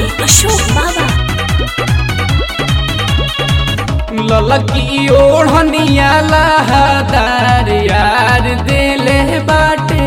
अशोक बाबा। ललकी ओढ़निया लहदार यार दिले बाटे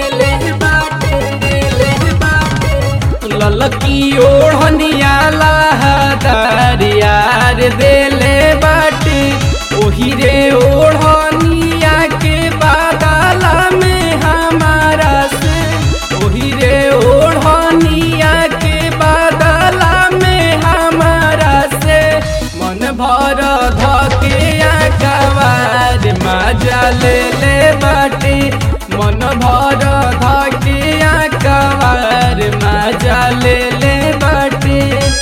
ललकी ओढ़निया लहदार यार दिले बाटे ओही रे ओढ़निया के बादला में हमारा से ओही रे ओढ़निया के बादला में हमारा से मन भर धके कवार मजा ले बाटे मन भर धके कवार मजा ले बाटे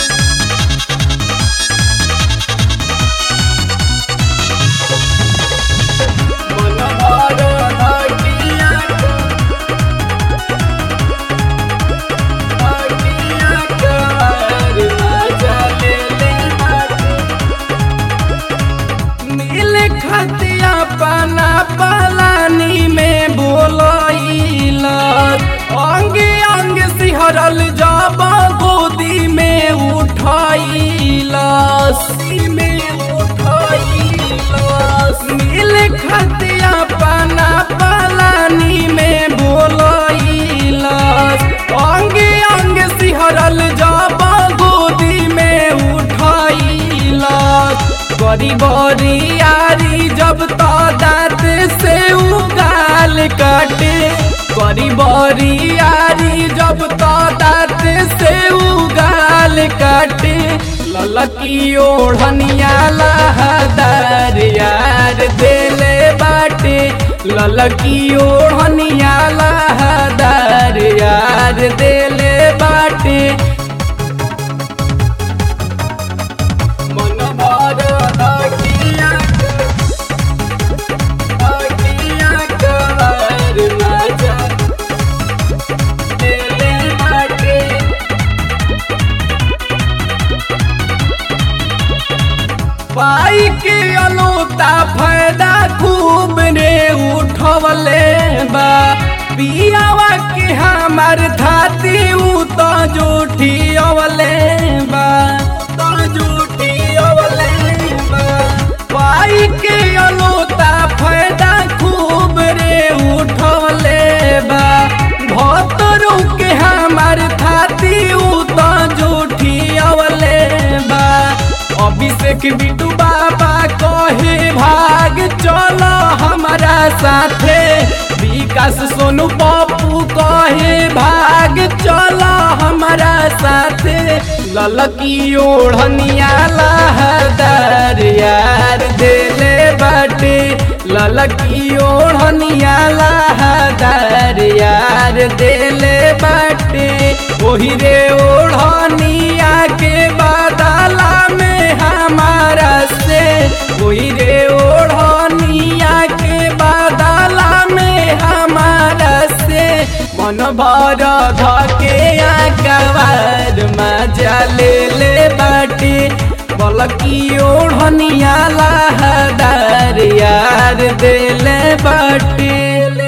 खतिया पाना पलानी में बोलैल अंगे अंगे सिहरल जब गोदी में उठैल मिल खतिया पाना पलानी में बोलैल अंगे अंगे सिहरल जब गोदी में उठैल बड़ी बड़ी यारी जब तो दांत से उगाल काटे बड़ी बड़ी यारी जब तो दांत से उगाल काटे ललकी ओढ़निया लहदार यार दिले बाटे ललकी ओढ़निया लहदार यार दिले बाटे पाई के अलोता फायदा खूब रे उठवले बा पियावा के हमार धाती उ तो जूठी अवले बा पाई के अलोता फायदा खूब रे उठवले बा भतरू के हमार धाती उ तो जूठी अवले बा अभिषेक बिटू बाबा कहे भाग चलो हमारा साथे विकास सोनू पप्पू कहे भाग चलो हमारा साथे ललकी ओढ़निया लहदार यार दिले बाटे ललकी ओढ़निया लहदार यार दिले बाटे ओही रे ओढ़निया के बादला में हमारा से ओही रे ओढ़निया के बादला में हमारा से मन भर धके कवार मजा ले बाटे बलकी ओढ़निया लहदार यार दिले बाटे।